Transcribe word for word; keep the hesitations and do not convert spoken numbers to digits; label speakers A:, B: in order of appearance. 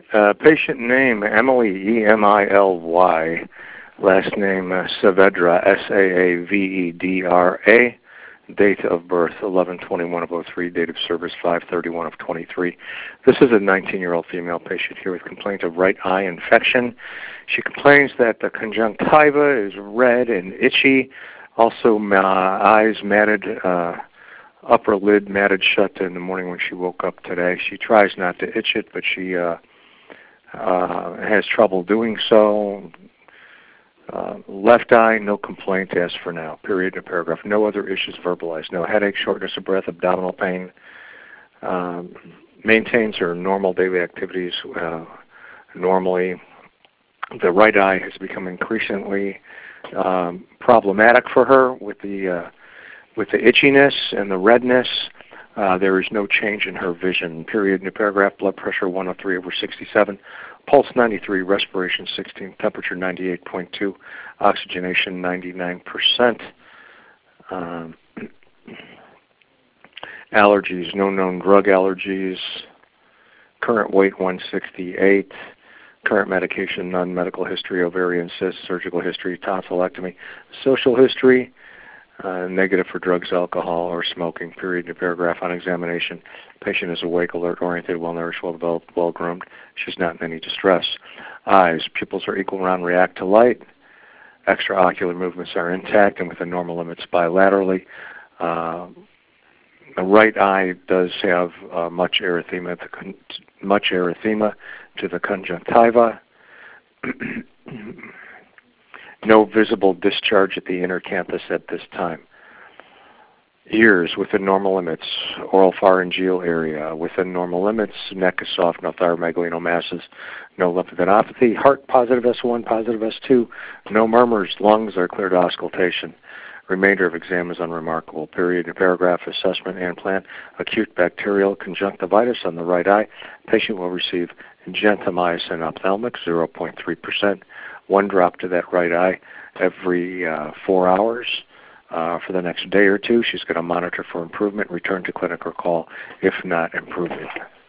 A: Uh, patient name, Emily, E M I L Y. Last name, uh, Saavedra, S A A V E D R A. Date of birth, eleven twenty-one of oh three. Date of service, five thirty-one of twenty-three. This is a nineteen-year-old female patient here with complaint of right eye infection. She complains that the conjunctiva is red and itchy. Also, uh, eyes matted, uh, upper lid matted shut in the morning when she woke up today. She tries not to itch it, but she uh, uh, has trouble doing so. Uh, left eye, no complaint as for now. Period in paragraph. No other issues verbalized. No headache, shortness of breath, abdominal pain. Um, maintains her normal daily activities uh, normally. The right eye has become increasingly um, problematic for her with the uh, with the itchiness and the redness. Uh, there is no change in her vision. Period in the paragraph. Blood pressure one oh three over sixty-seven. Pulse ninety-three, respiration sixteen, temperature ninety-eight point two, oxygenation ninety-nine percent. Um, allergies, no known drug allergies. Current weight one sixty-eight. Current medication, none. Medical history, ovarian cyst, surgical history, tonsillectomy. Social history, uh, negative for drugs, alcohol, or smoking. Period in the paragraph. On examination, patient is awake, alert, oriented, well-nourished, well-developed, well-groomed. She's not in any distress. Eyes, pupils are equal, round, react to light. Extraocular movements are intact and within normal limits bilaterally. Uh, the right eye does have uh, much erythema, to con- much erythema to the conjunctiva. No visible discharge at the inner canthus at this time. Ears within normal limits, oral pharyngeal area within normal limits, neck is soft, no thyromegalino masses, no lymphadenopathy, heart positive S one, positive S two, no murmurs, lungs are clear to auscultation. Remainder of exam is unremarkable. Period in paragraph. Assessment and plan. Acute bacterial conjunctivitis on the right eye. Patient will receive gentamicin ophthalmic, zero point three percent, one drop to that right eye every uh, four hours. Uh, for the next day or two, she's going to monitor for improvement, return to clinic or call if not improving.